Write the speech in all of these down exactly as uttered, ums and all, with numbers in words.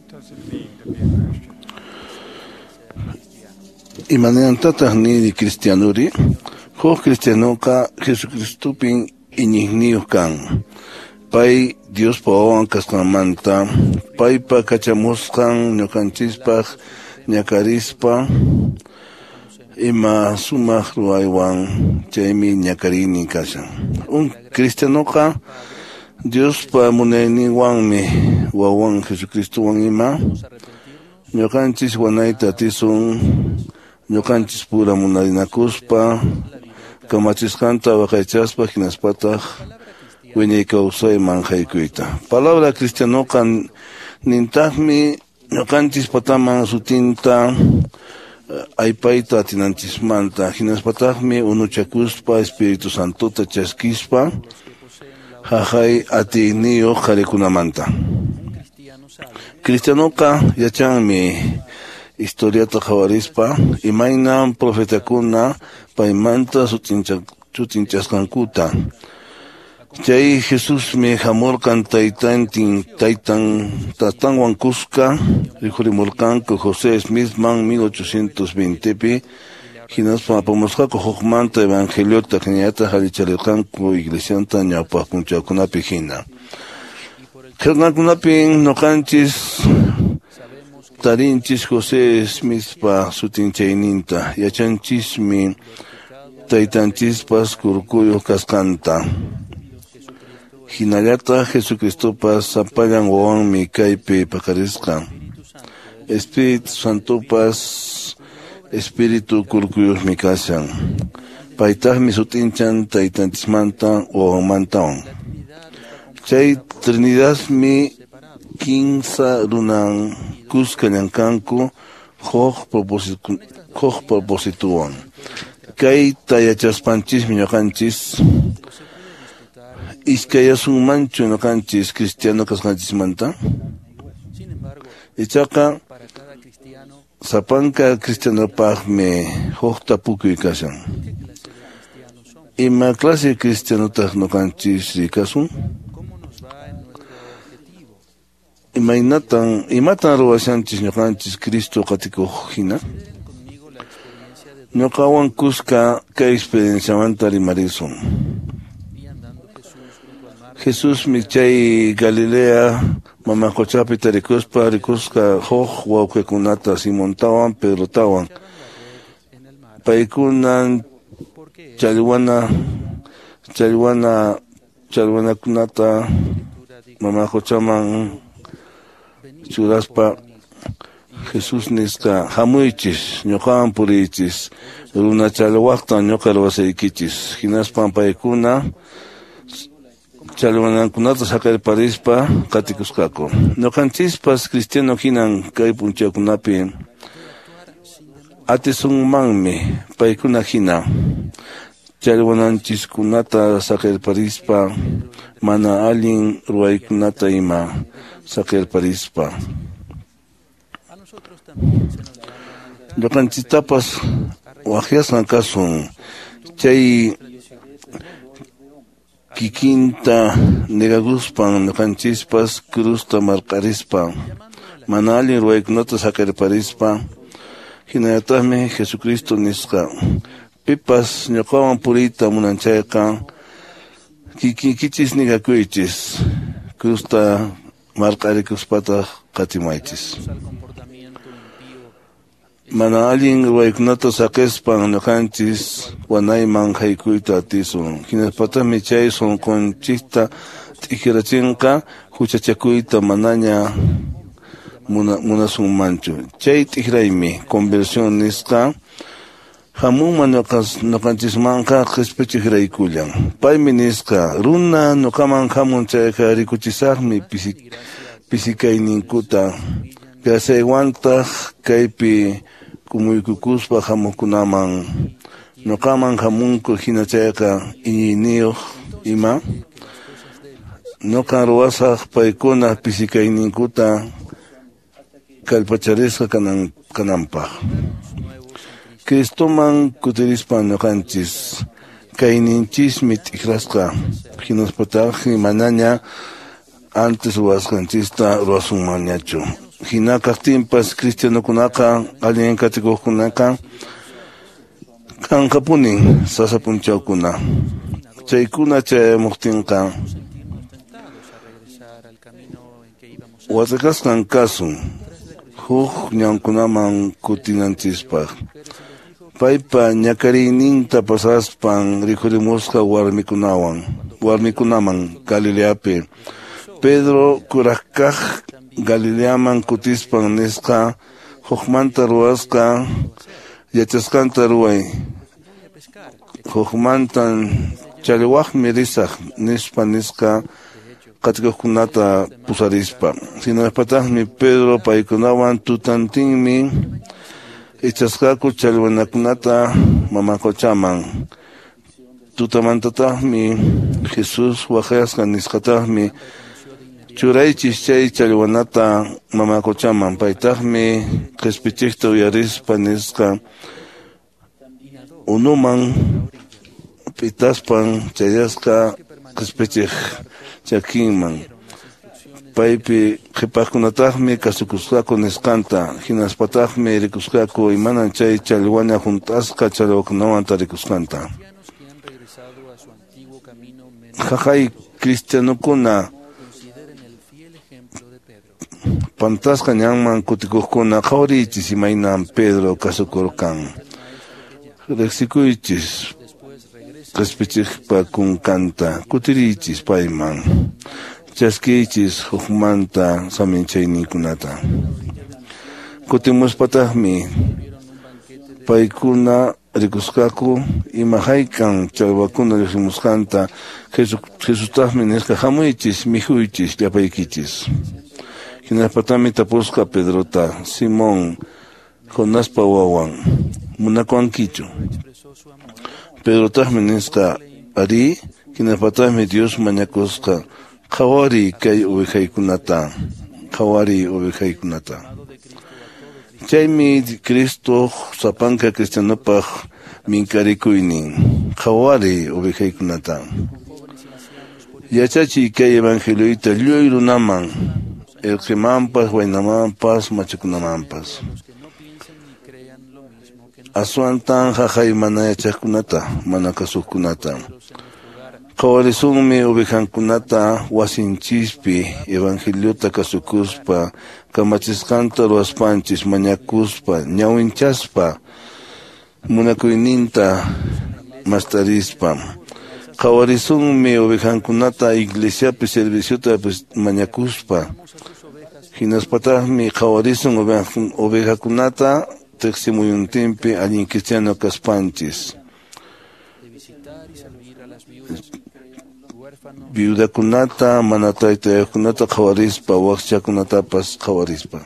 Imanentata ni di cristianuri, ho cristianoka Jesucristupin iñigniu kan. Pay Dios pawan kasqanmanta, paypa kachamusqan ñuqanchispaq ñakarispa ima sumaq ruwaywan chaymi ñakarini kashan. Un cristianoqa Diospa munayninwanmi wawan Jesucristuwan ima ñuqanchis wanayta tisun ñuqanchis pura munarinakuspa kamachisqanta waqaychaspa hinaspataq wiñay kawsayman haykuyta. Palabra cristianoqa nintaqmi ñuqanchis pataman sutinta aypayta atinanchismanta hinaspataqmi unuchakuspa Espiritu Santuta chaskispa haqay atiyniyuq qharikunamanta. Cristianoqa yachanmi historiata qawarispa imayna profetakuna paymanta sutinchasqankuta. Chay Jesusmi hamurqan taytantin taytan tatanwan kuska rihurimurqanku José Smithman mil ochocientos veinte pi hinaspa apamusqaku hukmanta evangeliota qhiñata qhalicharirqanku iglesianta ñawpaq punchawkunapi hina. Qhiqnakunapin nuqanchis tarinchis José Smithpa sutinchayninta yachanchismi taytanchispas kurkuyuq kasqanta. Hinallata Jesucristopas sapallan wawanmi kaypi paqarisqa. Espiritu Santopas Espiritu kurkuyuqmi kashan. Paytaqmi sutinchan taytanchismanta wawanmantawan. Chay Trinidadmi quinza runan kuska llankanku huk propósito huk propósituwan. Kay tayachaspachismi ñuqanchis iskayasunmanchu ñuqanchis cristiano kasqanchismanta. Ichaqa sapanka cristianopaqmi huk tapukuy kashan. Ima clase cristianotaq ñuqanchis rikasun? Imaynatan imatan ruwashanchis ñuqanchis Cristo qatikuq hina? Ñuqawan kuska kay experienciamanta rimarisun. Jesús mi chay Galilea mamaquchapi tarikuspa rikusqa huk wawqikunata Simontawan Pedrotawan. Paykunan challwana challwana challwanakunata mamaquchaman churaspa Jesús nisqa hamuychis ñuqawan puriychis runa challwaqta ñuqa ruwasaykichis hinaspa paykuna challwanankunata saqayparispa qatikusqaku. Ñuqanchispas cristiano hinan kay punchawkunapi atisunmanmi paykuna hina challwananchiskunata saqayparispa mana allin ruwaykunata ima saqayparispa. Ñuqanchistapas waqyasqan kasun chay kikinta negakuspan ñuqanchispas cruzta marqarispa mana allin ruwaykunata saqayparispa hinallataqmi Jesucristo nisqa pipas ñuqawan puriyta munanchayqa kikinkichis nigakuychis cruzta marqarikuspataq qatimaychis. Mana allin ruwaykunata saqispan ñuqanchis wanayman haykuyta atisun. Hinaspataqmi chay sunqunchista t'ikirachinqa huchachakuyta manaña muna, munasunmanchu. Chay t'ikiraymi conversión nisqa hamunman ñuqanchismanqa qhisp'ichikraykullan. Paymi nisqa runa ñuqaman hamun chayqa rikuchisaqmi pisik pisikayninkuta piasaywantaq kaypi kumuykukuspa hamukunaman ñuqaman hamunku hina chayqa iñiyniyuq ima ñuqa ruwasaq paykuna pisikayninkuta kallpacharisqa kanan kananpaq. Cristoman kutirispa ñuqanchis kayninchismi t'iklasqa hinaspataqmi manaña antes ruwasqanchista ruwasunmanñachu. hinakaqtinpas cristianokunaqa allen katikuqkunaqa kankapunin sasapunchawkuna. Chaykuna chayamuqtinqa watakasqan kasun huk ñankunaman kutinanchispaq. Paypa ñakariyninta pasaspan rikurimusqa warmikunawan warmikunaman Galileapi. Pedro kurajkaq Galileaman kutispan nisqa hukmanta ruwasqa yachasqanta ruway. Hukmantan challwaqmi risaq nispa nisqa qatikuqkunata pusarispa. Hinapataqmi Pedro paykunawan tutantinmi ichasqaku challwanakunata mamaquchaman. Tutamantataqmi Jesus waqayasqa nisqataqmi churaychis chay challwanata mamaquchaman. Paytaqmi qhispichikta uyarispa nisqa unuman pitaspan chayasqa qhispichik chakinman. Paypi qhipaqkunataqmi kasukusqaku nisqanta. Hinaspataqmi rikusqaku imanan chay challwana juntasqa challwakunawan tarikusqanta. Haqay cristianukuna pantasqa ñanman kutikuqkuna qhawrichis imaynan Pedro kasukurqan. Riqsikuychis qhispichikpa kunkanta kutirichis payman. Chaskichis hukmanta saminchayninkunata. Kutimuspataqmi paykuna rikusqaku ima haykan challwakuna riqsimusqanta Jesustaqmi nisqa hamuychis mijuychis llapaykichis. Hinapatami tapusqa Pedrota, Simón, Jonaspa wawan, munakuankichu. Pedrotaqmi nisqa ari, hinapatami Dios mañakusqa qhawari kay uwihaykunata, qhawari uwihaykunata. Chaymi Cristo sapanka cristianopaq minkarikuynin, qhawari uwihaykunata. Yachachiy kay evangelioyta lluy runaman, irqimanpas, waynamanpas, machakunamanpas. Aswantan haqay mana yachaqkunata, mana kasuqkunata. Qhawarisunmi uwihankunata wasinchispi evangeliota kasukuspa, kamachisqanta ruwaspanchis mañakuspa, ñawinchaspa, munakuyninta mastarispa. Qhawarisunmi uwihankunata iglesiapi serviciota mañakuspa. Hinaspataqmi qhawarisun uwihakunata tiqsimuyuntinpi allin cristiano kaspanchis. Viudakunata, manataytayakunata qhawarispa, waqchakunatapas qhawarispa.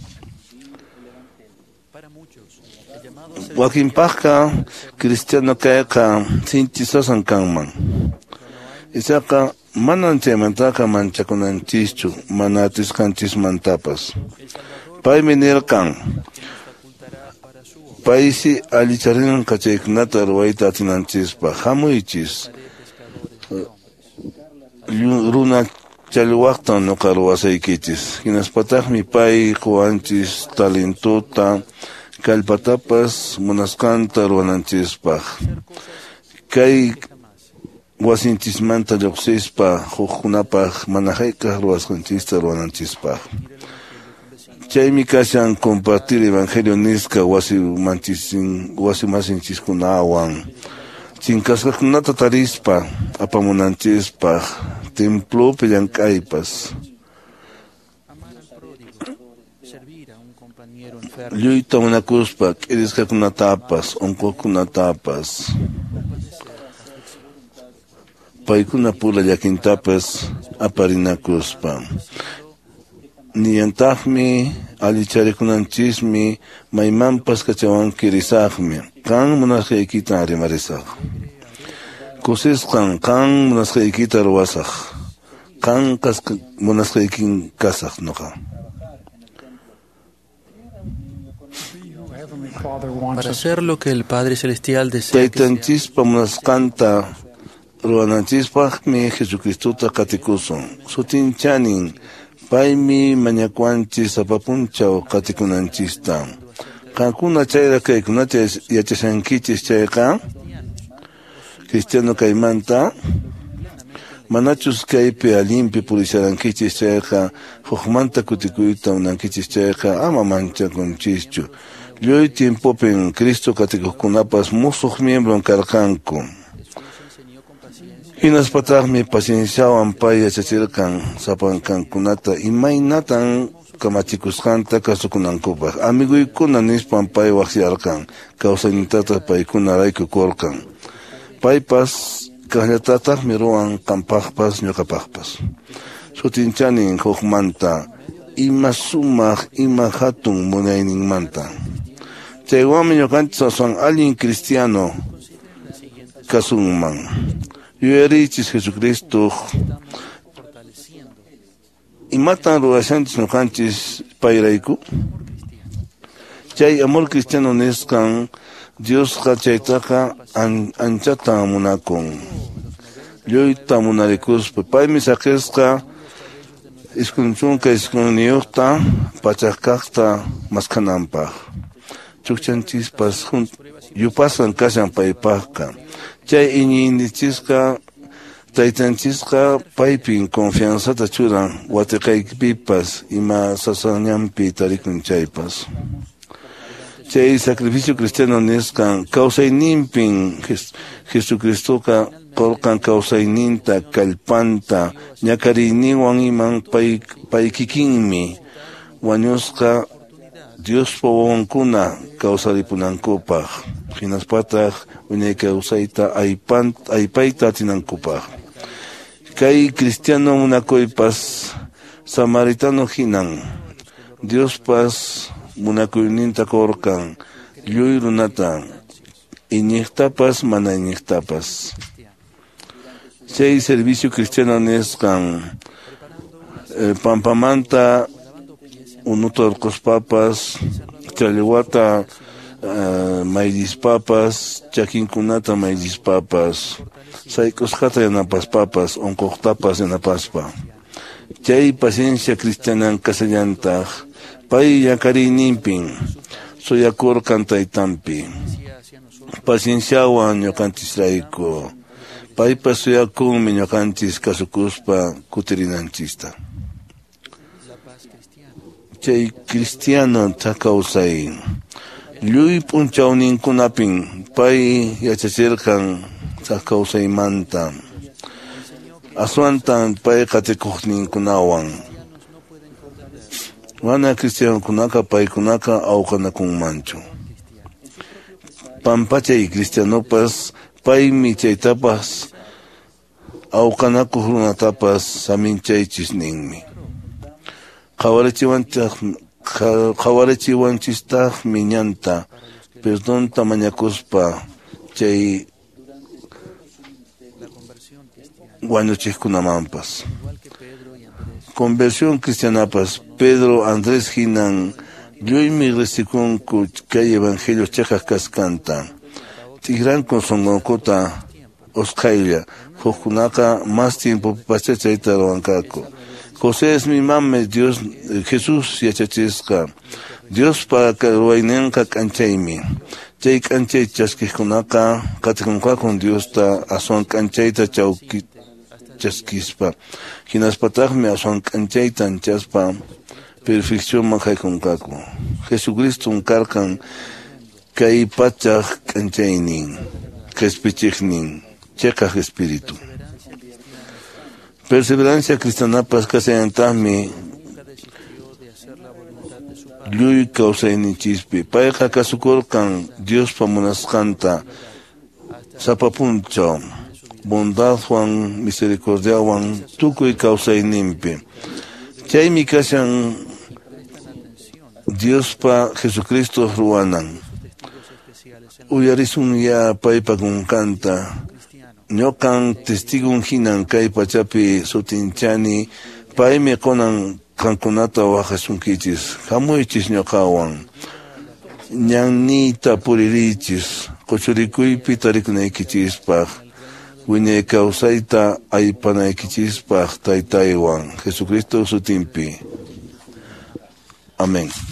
Wakinpaqqa cristiano kayqa sinchisasan kanman. Isaqa manan chaymantaqa manchakunanchischu, mana atisqanchismantapas. Paymi nirqan, paysi allicharinqa chaykunata ruwayta atinanchispaq, hamuychis runa challwaqtan nuqa ruwasaykichis. Hinaspataqmi pay quwanchis talentuta, kallpatapas munasqanta ruwananchispaq. Kay wasinchismanta lluqsispa huqkunapaq mana hayk'aq ruwasqanchista ruwananchispaq. Chaymi kashan compartir evangelio nisqa wasimanchisin wasimasinchikunawan, chinkasqakunata tarispa apamunanchispaq, templopi llank'aypas. Lluyta munakuspa k'irisqakunatapas, unquqkunatapas, paykuna pula llakintapas aparinakuspa. Niyantaqmi allicharikunanchikmi maymanpas kachawanki risaqmi, kan munasqaykita rimarisaq. Kusisqan kan munasqaykita ruwasaq, kan munasqaykin kasaq nuqa. Para hacer lo que el Padre Celestial desea que Taytanchispa munasqanta ruwananchispaqmi Jesucristuta qatikusun. Sutinchanin Paimi mañacuanchis apapunchaw qatikunanchista. Qankuna chayra kaykunata yachashankichis chayqa cristiano kaymanta manachus kaypi alimpi purisharankichis chayqa hukmanta kutikuyta unankichis chayqa ama manchakunchischu. Lluy tiempopin Cristo katikuqkunapas musuq miembron karqanku. Hinaspataqmi pacienciawan pay yachachirqan sapankankunata imaynatan kamachikusqanta kasukunankupaq. Amiguykuna nispan pay waqsiyarqan, kawsaynintata paykuna rayku kurqan. Paypas kaqllatataqmi ruwan qampaqpas ñuqapaqpas. Sutinchanin hukmanta ima sumaq ima hatun munayninmanta. Chaywanmi ñuqanchis aswan allin cristiano kasunman. Yuyarichis Jesucristo imatan ruwashanchis ñuqanchis payrayku. Chay amor cristiano nisqan Diosqa chaytaqa an, anchata munakun. Lluyta munarikuspa paymi saqisqa iskunchunka iskunniyuqta pachaqkaqta maskananpaq. Chukchanchispas yupasan kashan paypaqqa. Chay iñinichisqa taytanchisqa paypin confianzata churan watiqaypipas ima sasañanpi tarikun chaypas. Chay sacrificio cristiano nisqan kawsayninpin Jesucristoqa qurqan kawsayninta kallpanta ñakariyninwan iman pay pay kikinmi wañusqa Diospa wawankuna kawsaripunankupaq. Hinaspataq wiñay kawsayta aypan aypayta atinankupaq. Kay cristiano munakuypas samaritano hinan Diospas munakuyninta kurqan lluy runata iñiqtapas mana iñiqtapas. Chay servicio cristiano nisqan eh, pampamanta unuta urquspapas challwata uh, maydispapas chakinkunata maydispapas saykusqata yanapaspapas onkuqtapas yanapaspa. Chay paciencia cristianan kasallantaq pay yakariyninpin suyakurqan taytanpi pacienciawan ñuqanchis paypas suyakunmi ñuqanchis kasukuspa kutirinanchista. Chay cristiano takawsay lluy p'unchawninkunapin pay yachachirqan takawsaymanta aswantan pay qatikuqninkunawan wana cristianokunaka paykunaka awqanakunmanchu. Pampachay cristianopas paymi chaytapas awqanakuq runatapas saminchaychis ninmi. Qawarichiwanchistaq miñanta perdonta mañakuspa chay wañuchiqkunamanpas. Conversión cristianapas Pedro Andrés hinan lluymi resikunku kay evangelio chaqaq kaskanta. Tigranku sonqonkuta osqaylla hukkunaqa mas tiempo pachachayta ruwankaku. José es mi mame Dios Jesús yachachisqa. Dios para ruwayninqa k'anchaymi. Chay k'anchay chaskikunaqa qatikunqakun Diosta aswan k'anchayta chawki chaskispa. Hinaspataqmi aswan k'anchayta anchaspa perfección haykunqaku. Jesucristo karqan kay pachaq k'anchaynin, qhispichiqnin, chaqaq espíritu. Perseverancia cristianapas kasayantaqmi lluy kawsayninchispi. Payqa kasukurqan Diospa munasqanta sapapunchaw, bondadwan, misericordiawan, tukuy kawsayninpi. Chaymi kashan Diospa Jesucristo ruwanan. Uyarisun ya paypa kunkanta. Ñoqan testigun hinan kay pachapi sutinchani paymi qonan qankunata waqasunkichis hamuychis ñoqawan ñanniyta puririchis quchurikuypi tarikunaykichispaq wiñay kawsayta aypanaykichispaq Taytaywan Jesucristo sutinpi. Amén.